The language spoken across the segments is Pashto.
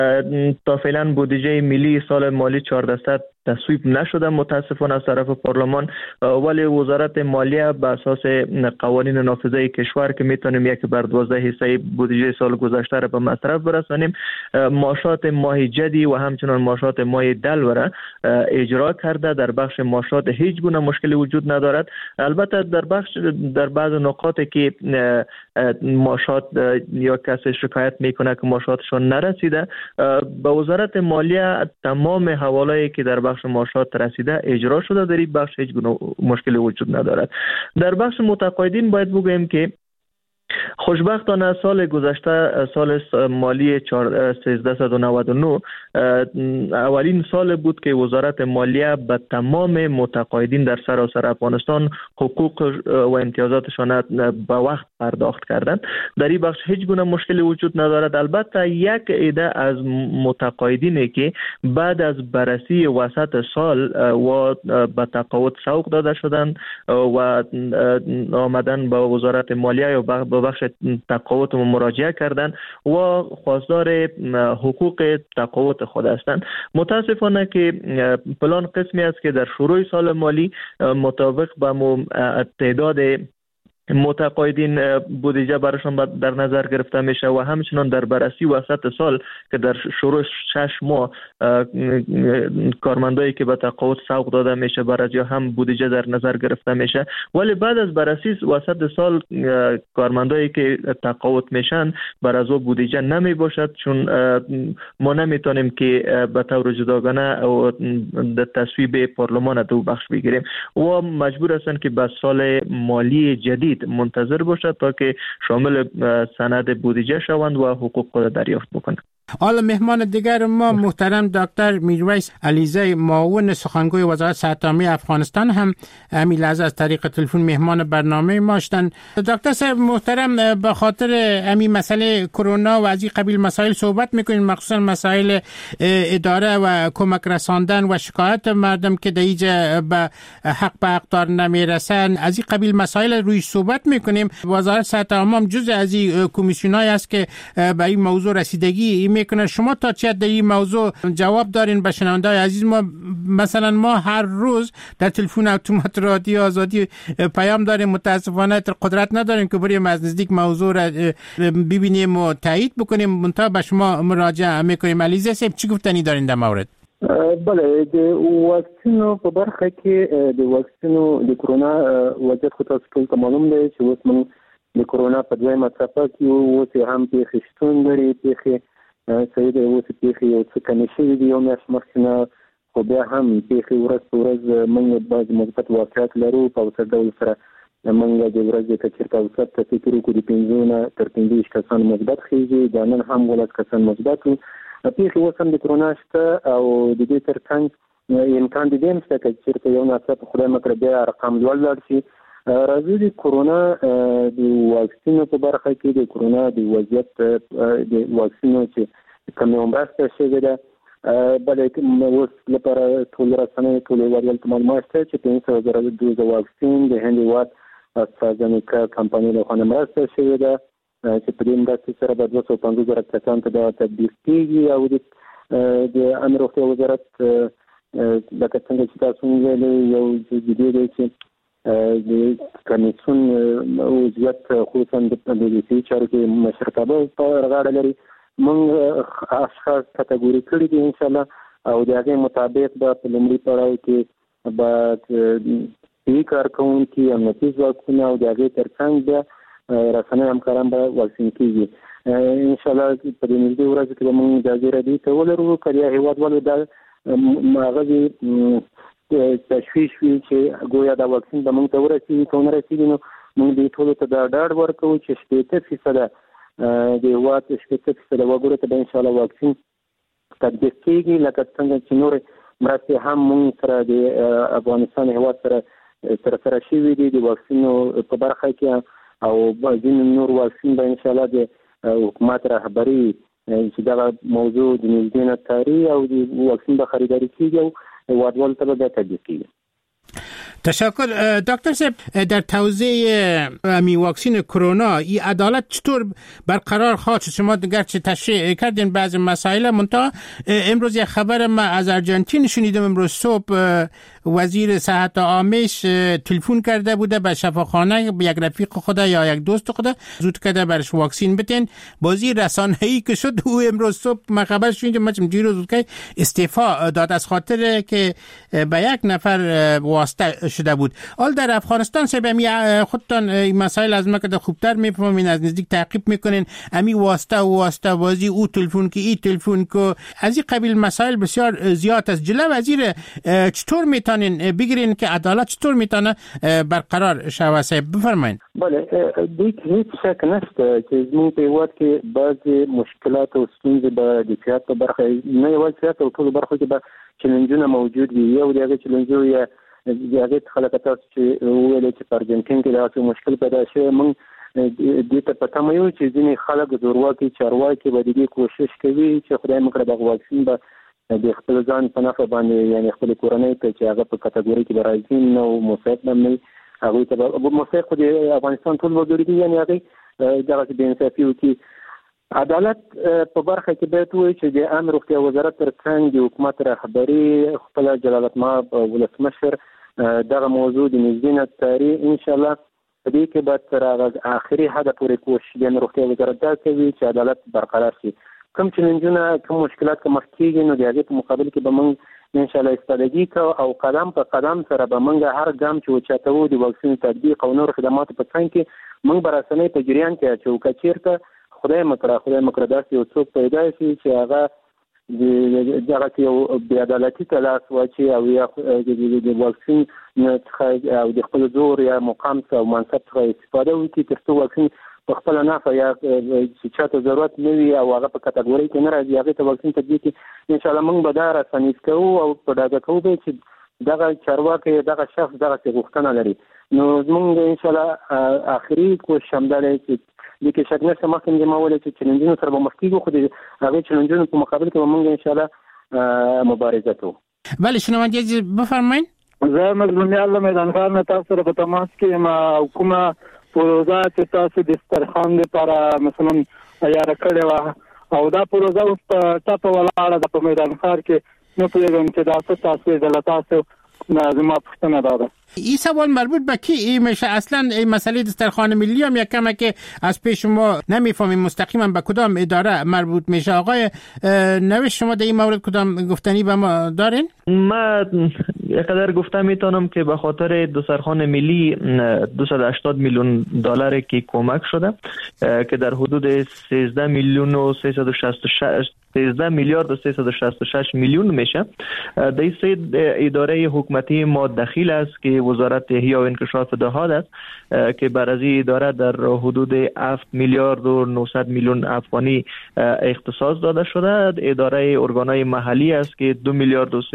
تا فعلا بودجه ملی سال مالی 1400 تصویب نشده متاسفانه از طرف پارلمان، ولی وزارت مالیه به اساس قوانین نافذه کشور که میتونیم 1/12 حصه بودجه سال گذشته را به مصرف برسانیم، معاشات ماه جدی و همچنان معاشات ماه دلو اجرا کرده. در بخش معاشات هیچ گونه مشکلی وجود ندارد. البته در بعض نقاطی که معاشات یا کسی شکایت میکنه که معاشاتشون نرسیده، به وزارت مالیه تمام حواله‌ای که در بخش معاشات رسیده اجرا شده. در این بخش هیچ گونه مشکلی وجود ندارد. در بخش متقاعدین باید بگویم که خوشبختانه سال گذشته، سال مالی 1399 اولین سال بود که وزارت مالیه به تمام متقاعدین در سراسر افغانستان حقوق و امتیازاتشان به وقت پرداخت کردند. در این بخش هیچ گونه مشکلی وجود ندارد. البته یک عده از متقاعدینی که بعد از بررسی وسط سال و به تقاعد سوق داده شدند و آمدن به وزارت مالیه یا به بخش تقاعد مراجعه کردند و خواستار حقوق تقاعد خود هستند. متاسفانه که پلان قسمی است که در شروع سال مالی مطابق به تعداد متقاعدین بودجه براشون در نظر گرفته میشه و همچنان در بررسی وسط سال که در شروع 6 ماه کارمندایی که به تقاعد سوق داده میشه برای هم بودجه در نظر گرفته میشه، ولی بعد از بررسی وسط سال کارمندایی که تقاعد میشن برای او بودجه نمی باشد، چون ما نمیتونیم که به طور جداگانه در تصویب پارلمان دو بخش بگیریم و مجبور هستن که به سال مالی جدید منتظر باشد تا که شامل سند بودجه شوند و حقوق خود دریافت بکنند. حالا مهمان دیگر ما محترم دکتر میرویس علیزی، معاون سخنگوی وزارت صحت عامه افغانستان، هم همین لحظه از طریق تلفن مهمان برنامه ما هستند. دکتر صاحب محترم، به خاطر همین مسئله کرونا و از این قبیل مسائل صحبت میکنین، مخصوصا مسائل اداره و کمک رساندن و شکایت مردم که در اینجا به حق به اقدار نمیرسن، از این قبیل مسائل روی صحبت میکنیم. وزارت صحت عامه هم جزء از این کمیسیونای است که به این موضوع رسیدگی میکنه. شما تا چه در این موضوع جواب دارین به شنونده‌های عزیز ما؟ مثلا ما هر روز در تلفن اتومات رادیو آزادی پیام داریم، متاسفانه قدرت نداریم که بریم از نزدیک موضوع را ببینیم و تایید بکنیم، منتها به شما مراجعه میکنیم. علیزی صاحب چی گفتنی دارین در مورد؟ بله، د واکسینو په برخه کې د واکسینو د کرونا وضعیت خو تاسو ټول ته معلوم دی چې اوس موږ د کرونا په دویمه څپه کې اوس هم پیښې شتون لري. پیښې صحیح دی، اوس پیښې یو څه کمې شوي دي، یو میاشت مخکې نه، خو بیا هم پیښې ورځ په ورځ موږ بعضې مثبت واقعیت لرو. په اوسط ډول سره موږ د ورځې که چېرته اوسط ته فکر وکړو د 5 نه تر 25 کسان مثبت خیږي، دا نن هم 12 کسان مثبت وو. پیښې اوس هم د کرونا شته او د دې تر څنګ امکان د دې هم شته که چېرته یو ناڅاپه خدای مکړه بیا ارقام لوړ لاړ شي. راځو د کرونا د واکسینو په برخه کې د کرونا د وضعیت د واکسینو چې کومه مرسته شوې ده، بلکې اوس لپاره ټول رسنۍ ټول ورته معلومات شته چې 500,000 دوز واکسین د هند هیواد استرازنیکا کمپنۍ له خوا مرسته شوې ده چې په دې مرستې سره به 250,000 کسان ته دا تطبیق کېږي. او د امر روغتیا وزارت لکه څنګه چې تاسو ویلي یو جدي دی چې د کمیسیون وضعیت خصوصا د پولیسي چارو کې مشرتابه په غاړه لري. موږ اشخاص کټګوري کړي دي ان شاء الله، او د هغې مطابق به په لومړي پړاو کې به صحي کارکوونکي امنیتي ځواکونه او د هغې تر څنګ بیا رسنۍ همکاران به واکسین کېږي. انشاءالله په دې نږدې ورځو کې به موږ اجازې ردي ته ولرو که یا هېوادوالو دا هغه تشویش وي چې ګویا دا واکسین به موږ ته ورسېږي، که ونه رسېږي نو موږ دې ټولو ته دا ډاډ ورکوو چې 80% د هېواد 80% وګړو ته به انشاءالله واکسین تطبیق کېږي، لکه څنګه چې نورې مرستې هم موږ سره د افغانستان هېواد سره ترسره شوي دي د واکسینو په برخه کې، او ځینې نور واکسین به انشاءالله د حکومت رهبري چې دغه موضوع د نږدې نه څاري او د واکسین به خریداري کېږي او هېوادوالو ته به بیا تطبیق کېږي. تشکر دکتر صاحب. در توضیح می واکسین کرونا این عدالت چطور برقرار خواهد شد؟ شما گرچه تشریح کردین بعضی مسائل، منتها امروز یک خبر ما از ارژانتین شنیدم. امروز صبح وزیر صحت عامش تلفن کرده بوده به شفاخانه، به یک رفیق خود یا یک دوست خود زود کرده برش واکسین بتین. بازی رسانه‌ای که شد او امروز صبح ما خبر شنیدم من دیروز زود که استعفا داد از خاطر که به یک نفر واسطه شده بود. حال در افغانستان سبمی خودتان این مسائل از ما که خوبتر میفهمین، از نزدیک تعقیب میکنین. امی واسطه بازی او تلفن که ای تلفن که از این قبیل مسائل بسیار زیاد است. جلو وزیر چطور میتونین بگیرین که عدالت چطور میتونه برقرار شود؟ صاحب بفرمایید. بله، هیچ شک نشته چې زموږ په هیواد کې بعضې مشکلات او ستونزې به د سیاست په برخه نه یوازې سیاست او ټولو برخو کې به چلنجونه موجود وي. یو د هغې چلنجو یا د هغې څخه لکه تاسو چې وویلې چې په ارجنټین کې داسې مشکل پیدا شوی، موږ دې ته په تمه یو چې ځینې خلک زورواکي چارواکي به د دې کوشش کوي چې خدای مه کړه دغه واکسین به د خپل ځان په نفع باندې، یعنې خپلې کورنۍ ته چې هغه په کټګورۍ کې به راځي نه او مساعد به نه وي، هغوی ته به مساعد خو د افغانستان ټول وګړي دي، یعنې هغوی دغسې بېانصافي وکړي. عدالت په برخه کې باید ووایي چې د عامه روغتیا وزارت تر څنګ د حکومت رهبري خپله جلالتمآب ولسمشر دغه موضوع د نږدې نه څاري. انشاءالله په دې کې به تر هغه آخري حده پورې کوشش د روغتیا وزارت دا کوي چې عدالت برقرار شي. کوم چلنجونه کوم مشکلات که مخ کېږي نو د هغې په مقابل کې به موږ انشاءالله استفادګي کوو او قدم په قدم سره به موږ هر ګام چې اوچتوو د واکسین تطبیق او نور خدماتو په څنګ کې موږ به رسنۍ په جریان کې اچوو. که چېرته خدای مکړه داسې یو څوک پیدا شي چې هغه دغسې یو بېعدالتي ته لاس واچي او یا د واکسین څخه او د خپل زور یا مقام څخه او منصب څخه استفاده وکړي تر څو واکسین په خپله نفع یا چې چاته ضرورت نه وي او هغه په کټګورۍ کې نه راځي هغې ته واکسین تطبیق کړي. انشاءالله موږ به دا رسنیز کوو او په ډاګه کوو به چې دغه چارواکی دغه شخص دغسې غوښتنه لري. نو زموږ انشاءالله آخري کوشش همدا دی چې دې کې شک نشته. مخکې ما وویل چې چلنجونو سره به مخ کېږو، خو د هغې چلنجونو په مقابل کې به موږ انشاءالله مبارزه کوو. بله شنونده بفرمایید. زه مظلوم یالله میدانخان نه تاسو سره په تماس کې یم او کومه پروژه چې تاسو د دسترخوان لپاره مثلا تیاره کړې وه او دا پروژه اوس په ټپه ولاړه ده په میدانخان کې، نه پوهېږم چې دا څه تاسو یې له تاسو زما پوښتنه دا ده. این سوال مربوط به کی میشه؟ اصلا این مسئله دسترخوان ملی هم یک کمه که از پیش ما نمیفهمیم مستقیما به کدام اداره مربوط میشه. آقای نوش شما در این مورد کدام گفتنی به ما دارین؟ ما یقدر گفته میتونم که به خاطر دسترخوان ملی 280 میلیون دلار که کمک شده که در حدود 13 میلیون و 13 میلیارد و 366 میلیون میشه. در این سه اداره حکومتی ما دخیل است که وزارت احیا و انکشاف دهات است که بر از این اداره در حدود 7 میلیارد و 900 میلیون افغانی اختصاص داده شده. اداره ارگانهای محلی است که 2 میلیارد و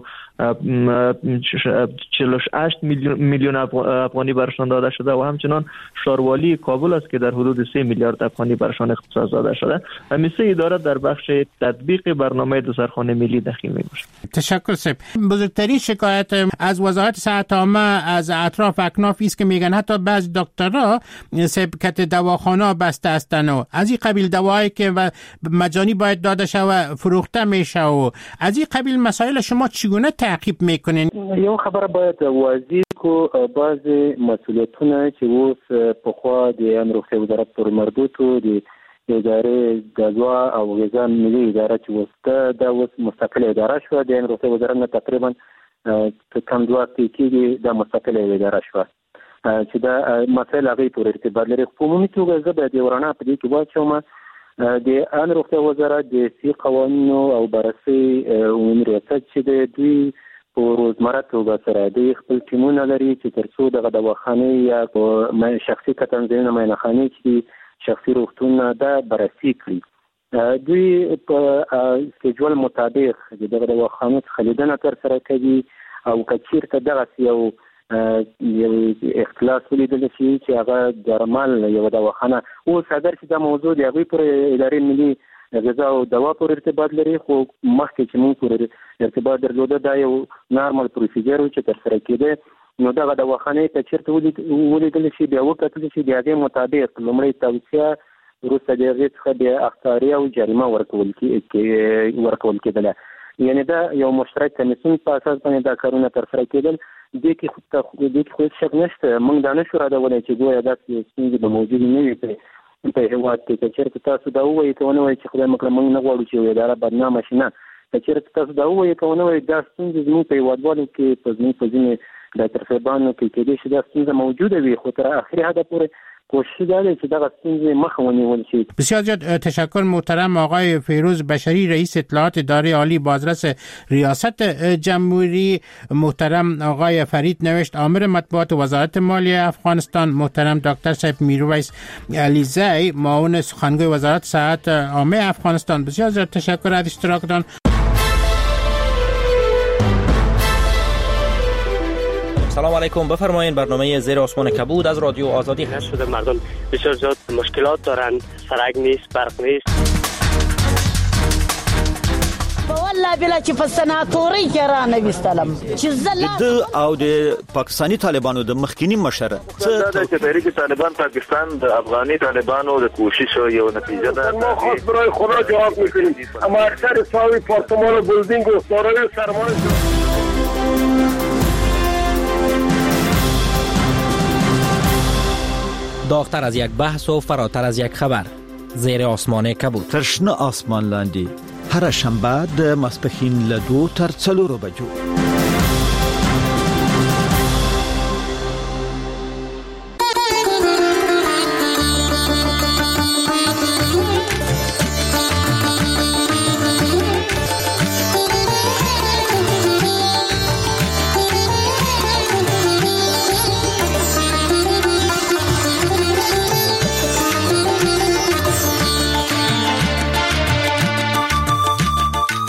348 میلیون افغانی برشان داده شده و همچنان شاروالی کابل است که در حدود 3 میلیارد افغانی برشان اختصاص داده شده. همین سه اداره در بخش تطبیق برنامه دسترخوان ملی دخیل می باشه. تشکر سب. بزرگترین شکایت از وزارت صحت عامه از اطراف اکناف است که میگن حتی بعضی دکترها سبکت دواخانه بسته هستند و از این قبیل دوایی که مجانی باید داده شود فروخته میشه و از این قبیل مسائل شما چگونه تعقیب میکنین؟ یو خبره باید واضح کو بعضی مسئولیتونه چې اوس پخوا د روغتیا وزارت پر مربوط و د اداره غذا او غذا ملي اداره چې وسته دا اوس مستقله اداره شو. د روغتیا وزارت نه تقریبا کم دوه کېږي دا مستقله اداره شو چې دا مسایل هغې پورې ارتباط لري. په عمومي توګه زه باید یو رڼا په دې کې واچوم د روغتیا وزارت د سي قوانینو او بررسۍ عمومي ریاست چې د دوی په روزمره توګه سره د خپل ټیمونه لري چې تر څو دغه دواخانې یا شخصي کتنځایونه معاینخانې چې شخصي روغتونونه دا بررسي کړي. دوی په سکیجول مطابق دغه دواخانو څخه لیدنه ترسره کوي او که چېرته دغسې یو اختلاس ولیدل شي چې هغه درمل یوه دواخانه اوس اگر چې دا موضوع د هغوی پورې ادارې ملي غذا او دوا پورې ارتباط لري، خو مخکې چې موږ پورې ارتباط درلوده دا یو نارمل پروسیجر و چې ترسره کېده نو دغه د وخانې ته چیرته ولیدل شي بیا وکتل شي د هغې مطابق لومړی توصیه وروسته د هغې څخه بیا اخطاري او جریمه ورکول کېدله. یعنی دا یو مشترک کمیسیون په اساس باندې دا کارونه ترسره کېدل. دې کې خو شک نشته، موږ دا نشو رادولی چې ګویا داسې ستونزې به موجودې نه وي په هېواد کې. که چېرته تاسو دا ووایي که ونه وایي چې خدای مه کړه موږ نه غواړو چې یو اداره بدنامه شي، نه، که چېرته تاسو دا ووایي که ونه وایي دا ستونزې زموږ په هېوادوالو کې په ځینې ډاکټر صاحبانو کې کېدای شي دا ستونزه موجوده وي، خو تر آخري حده پورې کوشش دا دی چې دغه ستونزې مخه ونیول شي. بسیار زیاد تشکر محترم آقای فیروز بشری، رئیس اطلاعات اداره عالی بازرس ریاست جمهوری، محترم آقای فرید نوشت آمر مطبوعات وزارت مالیه افغانستان، محترم دکتر صاحب میرویس علیزی معاون سخنگوی وزارت صحت عامه افغانستان. بسیار زیاد تشکر از اشتراکتان. سلام علیکم، بفرمایید. برنامه زیر آسمان کبود از رادیو آزادی هست. شده مردم بسیار زیاد مشکلات دارند، سرک نیست، برق نیست. والله بلا چې په سناتوري کې را نوستلم چې د او د پاکستانی طالبانو د مخکینی مشر چې تحریک طالبان پاکستان د افغاني طالبانو د کوشش یو نتیجه ده. ما خاص برای خدا جواب میکنیم، اما اکثر ساوی پارتمان و بلدینگ و سارای سرمایه داغتر از یک بحث و فراتر از یک خبر. زیر آسمان کبود. ترشنه آسمان لاندی هر شنبه د ماسپښین له 2 تر 4 بجو.